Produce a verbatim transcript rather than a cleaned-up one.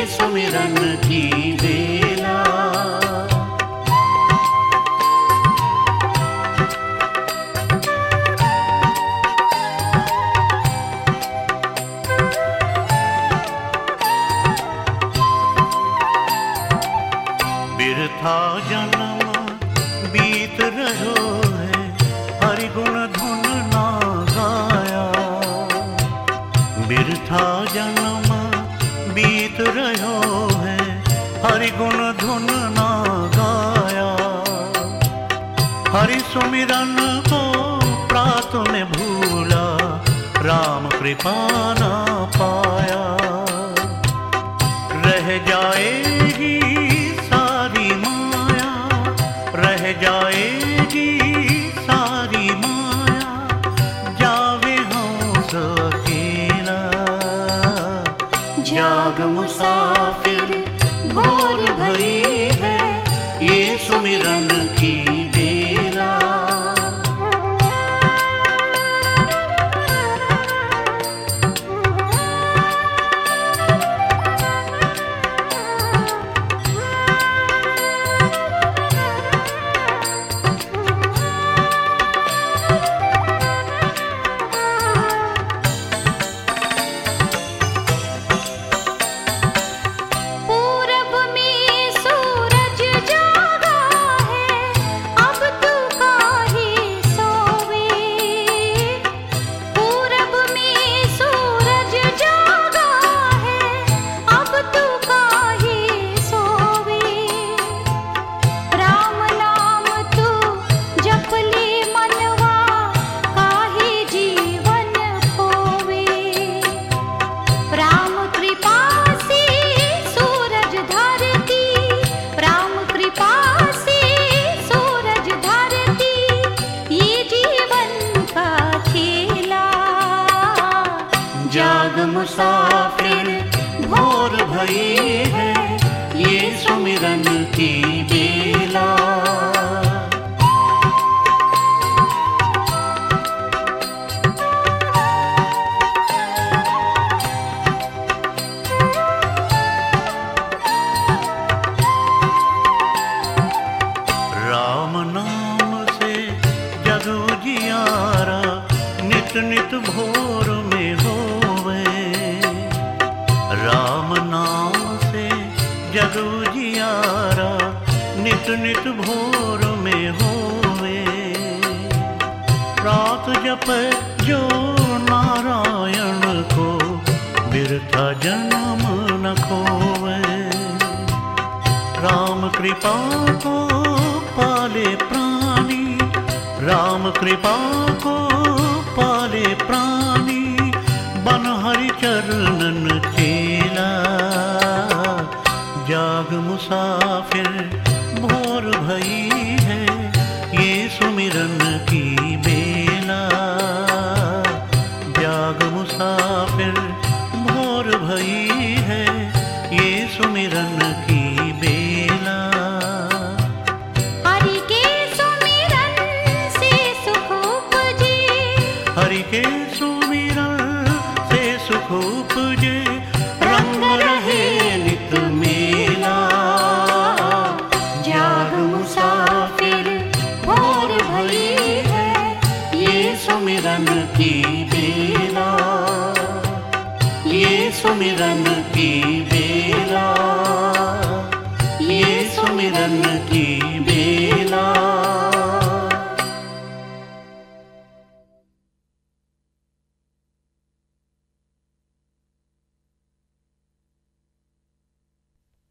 सुमिरन की बेला। बिरथा जन्म बीत रहो है, हरि गुण धुन ना गाया। बिरथा जन्म बीत रहो है, हरि गुण धुन ना गाया। हरि सुमिरन को प्रात ने भूला, राम कृपा ना पाया। रह जाएगी जाएगी सारी माया, जावे हंस अकेला। जाग मुसाफिर भोर भई है, ये सुमिरन की बेला। जाग मुसाफिर भोर भई है, ये सुमिरन की बेला। राम नाम से जग उजियारा, नित नित भोर में हो। राम नाम से जग उजियारा, नित नित भोर में होवे। रात जप जो नारायण को, बिरथा जन्म न खोवे। राम कृपा को पाले प्राणी, राम कृपा को पाले प्राणी। बन हरि चरणन चेला, जाग मुसाफिर भोर भई है, ये सुमिरन की बेला। जाग मुसाफिर भोर भई है, ये सुमिरन की बेला। हरि के सुमिरन से सुख उपजे, हरि के सुमिरन से सुख उपजे। रंग रहे नित मेला, जाग मुसाफिर भोर भई है, ये सुमिरन की बेला। ये सुमिरन की बेला, ये सुमिरन की बेला।